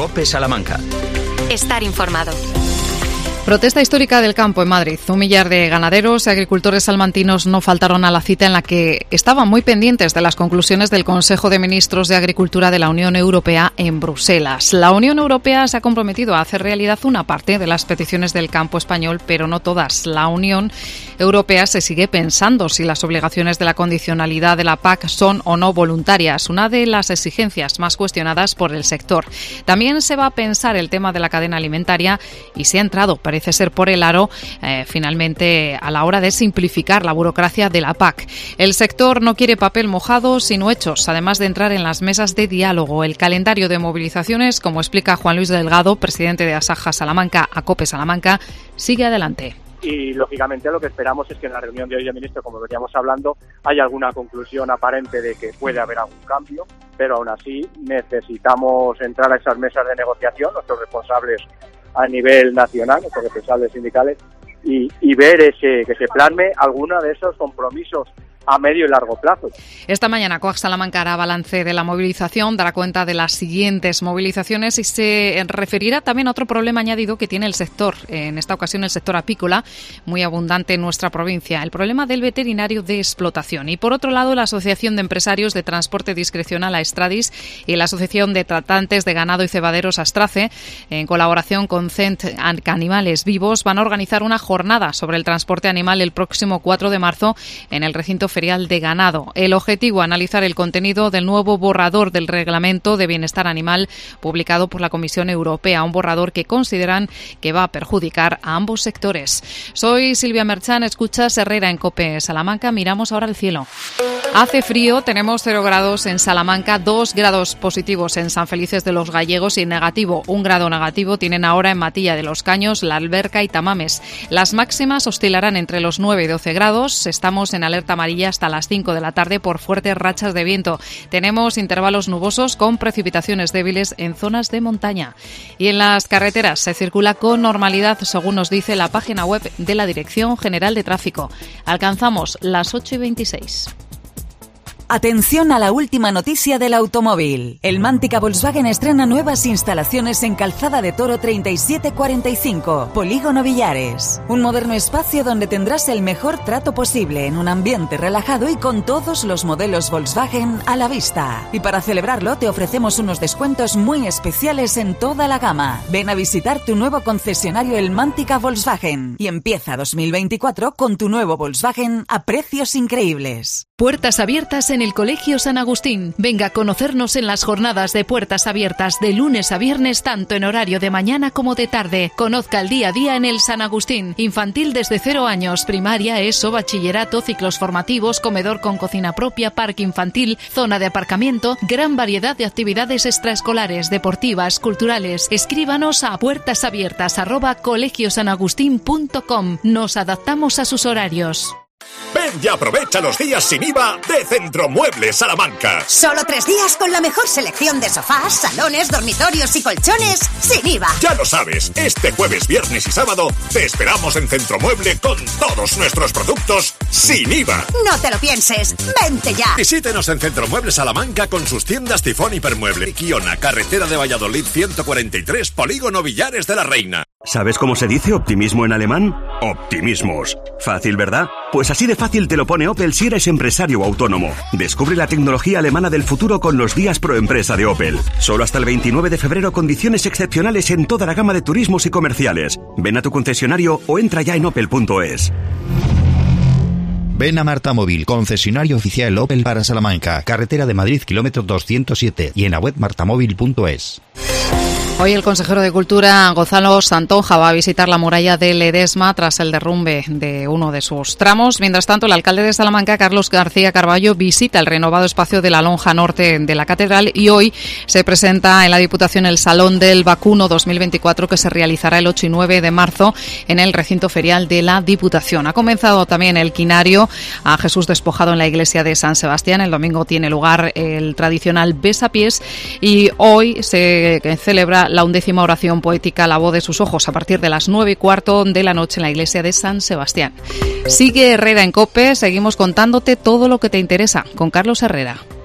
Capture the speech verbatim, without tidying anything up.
COPE Salamanca. Estar informado. Protesta histórica del campo en Madrid. Un millar de ganaderos y agricultores salmantinos no faltaron a la cita en la que estaban muy pendientes de las conclusiones del Consejo de Ministros de Agricultura de la Unión Europea en Bruselas. La Unión Europea se ha comprometido a hacer realidad una parte de las peticiones del campo español, pero no todas. La Unión Europea se sigue pensando si las obligaciones de la condicionalidad de la P A C son o no voluntarias, una de las exigencias más cuestionadas por el sector. También se va a pensar el tema de la cadena alimentaria y se ha entrado, parece ser por el aro, eh, finalmente a la hora de simplificar la burocracia de la P A C. El sector no quiere papel mojado, sino hechos, además de entrar en las mesas de diálogo. El calendario de movilizaciones, como explica Juan Luis Delgado, presidente de Asaja Salamanca, a COPE Salamanca, sigue adelante. Y, lógicamente, lo que esperamos es que en la reunión de hoy de ministros, como veníamos hablando, haya alguna conclusión aparente de que puede haber algún cambio, pero aún así necesitamos entrar a esas mesas de negociación, nuestros responsables a nivel nacional, nuestros responsables sindicales, y, y ver ese, que se plasme alguno de esos compromisos a medio y largo plazo. Esta mañana COAG Salamanca hará balance de la movilización, dará cuenta de las siguientes movilizaciones y se referirá también a otro problema añadido que tiene el sector, en esta ocasión el sector apícola, muy abundante en nuestra provincia, el problema del veterinario de explotación. Y por otro lado, la Asociación de Empresarios de Transporte Discrecional Aestradis y la Asociación de Tratantes de Ganado y Cebaderos Astrace, en colaboración con Cent Animales Vivos, van a organizar una jornada sobre el transporte animal el próximo cuatro de marzo en el recinto ferial de ganado. El objetivo, analizar el contenido del nuevo borrador del Reglamento de Bienestar Animal publicado por la Comisión Europea, un borrador que consideran que va a perjudicar a ambos sectores. Soy Silvia Merchán, escuchas Herrera en COPE Salamanca. Miramos ahora al cielo. Hace frío, tenemos cero grados en Salamanca, dos grados positivos en San Felices de los Gallegos y negativo, un grado negativo tienen ahora en Matilla de los Caños, La Alberca y Tamames. Las máximas oscilarán entre los nueve y doce grados. Estamos en alerta amarilla hasta las cinco de la tarde por fuertes rachas de viento. Tenemos intervalos nubosos con precipitaciones débiles en zonas de montaña. Y en las carreteras se circula con normalidad, según nos dice la página web de la Dirección General de Tráfico. Alcanzamos las ocho y veintiséis. Atención a la última noticia del automóvil. El Mántica Volkswagen estrena nuevas instalaciones en Calzada de Toro treinta y siete cuarenta y cinco, Polígono Villares. Un moderno espacio donde tendrás el mejor trato posible en un ambiente relajado y con todos los modelos Volkswagen a la vista. Y para celebrarlo te ofrecemos unos descuentos muy especiales en toda la gama. Ven a visitar tu nuevo concesionario El Mántica Volkswagen y empieza dos mil veinticuatro con tu nuevo Volkswagen a precios increíbles. Puertas abiertas en el Colegio San Agustín. Venga a conocernos en las jornadas de puertas abiertas de lunes a viernes, tanto en horario de mañana como de tarde. Conozca el día a día en el San Agustín. Infantil desde cero años, primaria, ESO, bachillerato, ciclos formativos, comedor con cocina propia, parque infantil, zona de aparcamiento, gran variedad de actividades extraescolares, deportivas, culturales. Escríbanos a puertasabiertas arroba colegiosanagustin punto com. Nos adaptamos a sus horarios. Ven y aprovecha los días sin I V A de Centromuebles Salamanca. Solo tres días con la mejor selección de sofás, salones, dormitorios y colchones sin I V A. Ya lo sabes, este jueves, viernes y sábado te esperamos en Centromueble con todos nuestros productos sin I V A. No te lo pienses, vente ya. Visítenos en Centromuebles Salamanca con sus tiendas Tifón Hipermueble, Quiona, carretera de Valladolid ciento cuarenta y tres, Polígono Villares de la Reina. ¿Sabes cómo se dice optimismo en alemán? Optimismos. Fácil, ¿verdad? Pues así de fácil te lo pone Opel si eres empresario o autónomo. Descubre la tecnología alemana del futuro con los días pro empresa de Opel. Solo hasta el veintinueve de febrero, condiciones excepcionales en toda la gama de turismos y comerciales. Ven a tu concesionario o entra ya en opel punto es. Ven a Marta Móvil, concesionario oficial Opel para Salamanca, carretera de Madrid, kilómetro doscientos siete, y en la web martamóvil punto es. Hoy el consejero de Cultura, Gonzalo Santonja, va a visitar la muralla de Ledesma tras el derrumbe de uno de sus tramos. Mientras tanto, el alcalde de Salamanca, Carlos García Carballo, visita el renovado espacio de la lonja norte de la catedral y hoy se presenta en la Diputación el Salón del Vacuno dos mil veinticuatro, que se realizará el ocho y nueve de marzo en el recinto ferial de la Diputación. Ha comenzado también el quinario a Jesús despojado en la iglesia de San Sebastián. El domingo tiene lugar el tradicional besapiés y hoy se celebra la undécima oración poética La voz de sus ojos a partir de las nueve y cuarto de la noche en la iglesia de San Sebastián. Sigue Herrera en COPE, seguimos contándote todo lo que te interesa con Carlos Herrera.